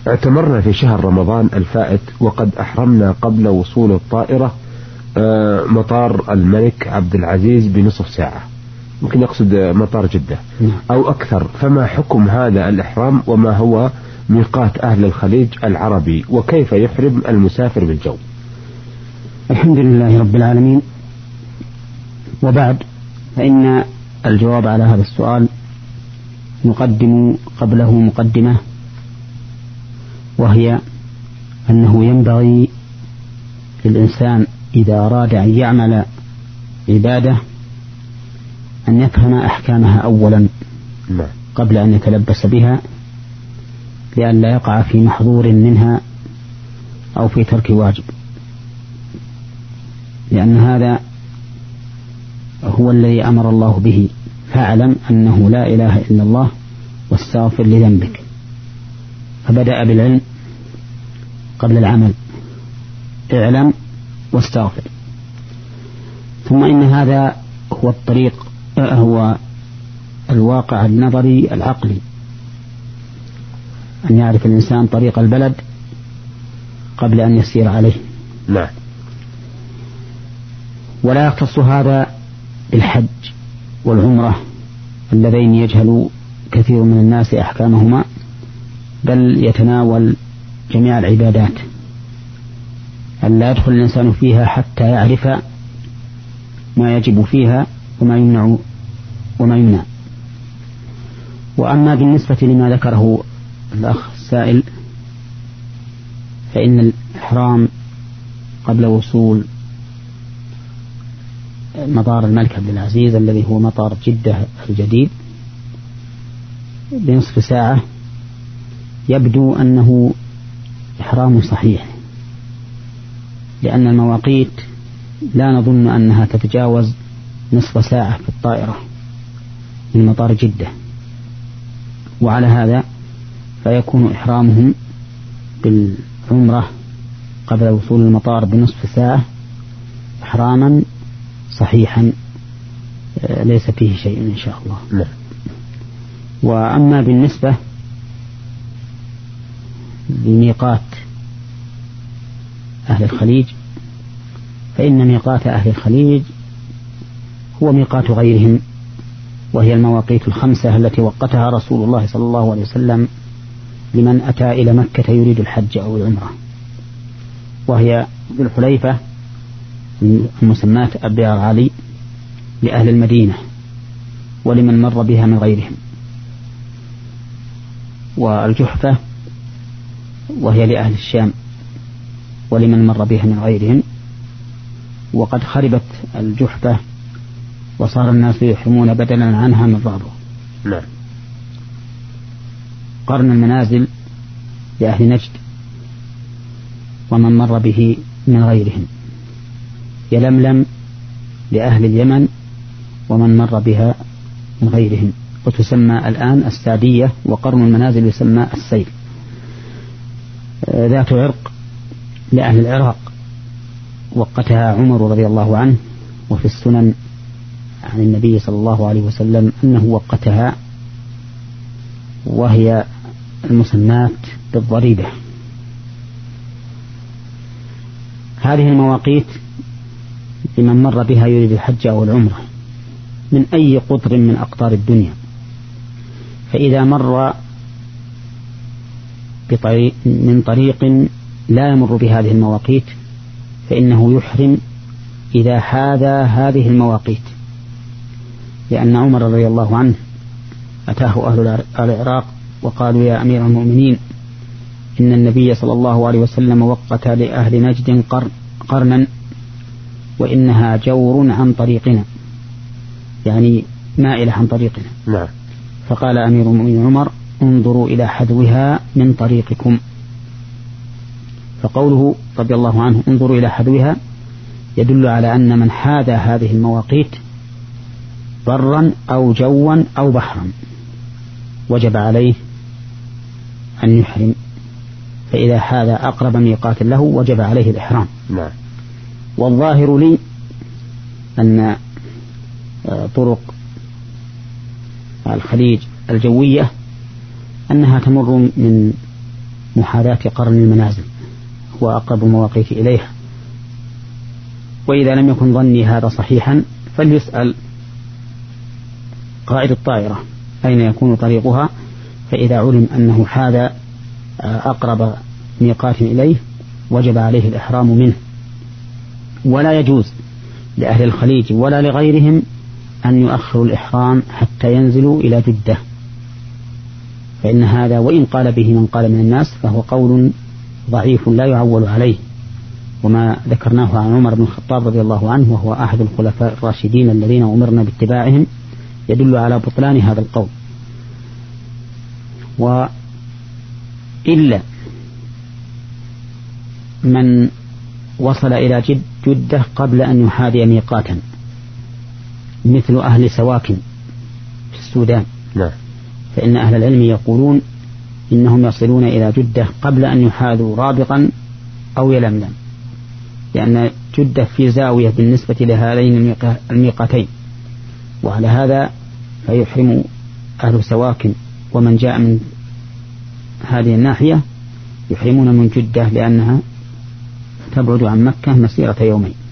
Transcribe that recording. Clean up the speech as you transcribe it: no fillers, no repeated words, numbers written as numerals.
اعتمرنا في شهر رمضان الفائت وقد أحرمنا قبل وصول الطائرة مطار الملك عبد العزيز بنصف ساعة، ممكن يقصد مطار جدة أو أكثر. فما حكم هذا الإحرام وما هو ميقات أهل الخليج العربي وكيف يحرم المسافر بالجو؟ الحمد لله رب العالمين، وبعد، فإن الجواب على هذا السؤال نقدم قبله مقدمة، وهي أنه ينبغي للإنسان إذا أراد أن يعمل عبادة أن يفهم أحكامها أولا قبل أن يتلبس بها، لأن لا يقع في محظور منها أو في ترك واجب، لأن هذا هو الذي أمر الله به: فاعلم أنه لا إله إلا الله واستغفر لذنبك. فبدأ بالعلم قبل العمل، اعلم واستغفر. ثم إن هذا هو الطريق، هو الواقع النظري العقلي، أن يعرف الإنسان طريق البلد قبل أن يسير عليه. لا. ولا يختص هذا بالحج والعمرة اللذين يجهل كثير من الناس أحكامهما، بل يتناول جميع العبادات، أن لا يدخل الإنسان فيها حتى يعرف ما يجب فيها وما يمنع وما يمنع. وأما بالنسبة لما ذكره الأخ السائل، فإن الإحرام قبل وصول مطار الملك عبد العزيز الذي هو مطار جدة الجديد بنصف ساعة يبدو أنه إحرام صحيح، لأن المواقيت لا نظن أنها تتجاوز نصف ساعة في الطائرة من مطار جدة، وعلى هذا فيكون إحرامهم بالعمرة قبل وصول المطار بنصف ساعة إحراما صحيحا ليس فيه شيء إن شاء الله. لا. وأما بالنسبة لميقات أهل الخليج، فإن ميقات أهل الخليج هو ميقات غيرهم، وهي المواقيت الخمسة التي وقتها رسول الله صلى الله عليه وسلم لمن أتى إلى مكة يريد الحج أو العمرة، وهي ذو الحليفة المسماة أبيار علي لأهل المدينة ولمن مر بها من غيرهم، والجحفة وهي لأهل الشام ولمن مر بها من غيرهم. وقد خربت الجحفة وصار الناس يحرمون بدلا عنها من رابغ. لا. قرن المنازل لأهل نجد ومن مر به من غيرهم، يلملم لأهل اليمن ومن مر بها من غيرهم، وتسمى الآن السادية، وقرن المنازل يسمى السيل. ذات عرق لأهل العراق وقتها عمر رضي الله عنه، وفي السنن عن النبي صلى الله عليه وسلم أنه وقتها، وهي المسمات بالضريبة. هذه المواقيت لمن مر بها يريد الحج أو العمرة من أي قطر من أقطار الدنيا، فإذا مر من طريق لا يمر بهذه المواقيت فإنه يحرم إذا حاذى هذه المواقيت، لأن عمر رضي الله عنه أتاه أهل العراق وقالوا: يا أمير المؤمنين، إن النبي صلى الله عليه وسلم وقت لأهل نجد قرنا وإنها جور عن طريقنا، يعني مائلة عن طريقنا. نعم. فقال أمير المؤمنين عمر: انظروا إلى حذوها من طريقكم. فقوله رضي الله عنه انظروا إلى حذوها يدل على أن من حاذى هذه المواقيت برا أو جوا أو بحرا وجب عليه أن يحرم، فإذا حاذى أقرب ميقات له وجب عليه الإحرام. نعم. والظاهر لي أن طرق الخليج الجوية أنها تمر من محاذاة قرن المنازل، هو أقرب مواقيت إليها. وإذا لم يكن ظني هذا صحيحا فليسأل قائد الطائرة أين يكون طريقها، فإذا علم أنه حاذ أقرب ميقات إليه وجب عليه الإحرام منه. ولا يجوز لأهل الخليج ولا لغيرهم أن يؤخروا الإحرام حتى ينزلوا إلى جدة، فإن هذا وإن قال به من قال من الناس فهو قول ضعيف لا يعول عليه. وما ذكرناه عن عمر بن الخطاب رضي الله عنه وهو أحد الخلفاء الراشدين الذين أمرنا باتباعهم يدل على بطلان هذا القول. وإلا من وصل إلى جدة قبل أن يحاذي ميقاتا مثل أهل سواكن في السودان، فإن أهل العلم يقولون إنهم يصلون إلى جدة قبل أن يحاذوا رابطا أو يلملم، لأن جدة في زاوية بالنسبة لهذين الميقاتين. وعلى هذا فيحرم أهل سواكن ومن جاء من هذه الناحية يحرمون من جدة لأنها تبعد عن مكة مسيرة يومين.